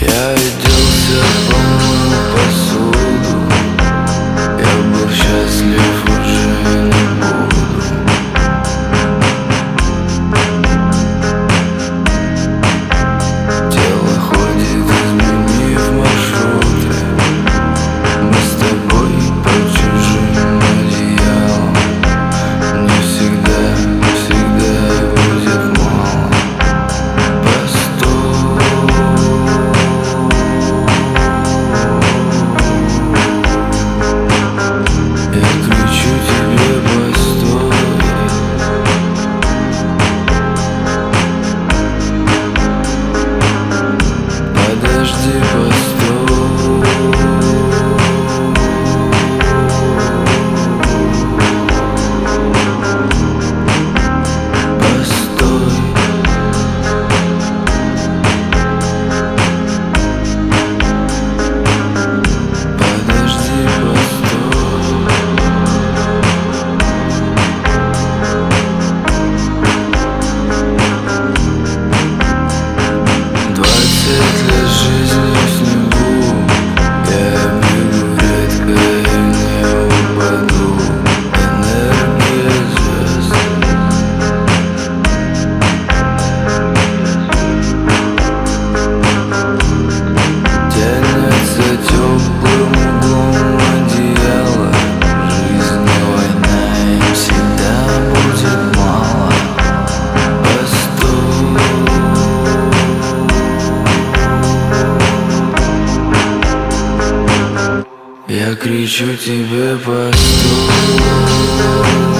Я оделся, помыл посуду. Я был счастлив, уже не буду. Тело ходит, изменив маршруты. Мы с тобой под чужим одеялом. Не всегда будет мало. Я кричу тебе постой. Подожди, постой. Постой. Подожди, постой. 20 лет жизни в снегу. Я бегу редко и не упаду. Энергия звезд. Тянется теплым углом одеяла. Жизнь не война, им всегда будет мало. Постой. Я кричу тебе постой.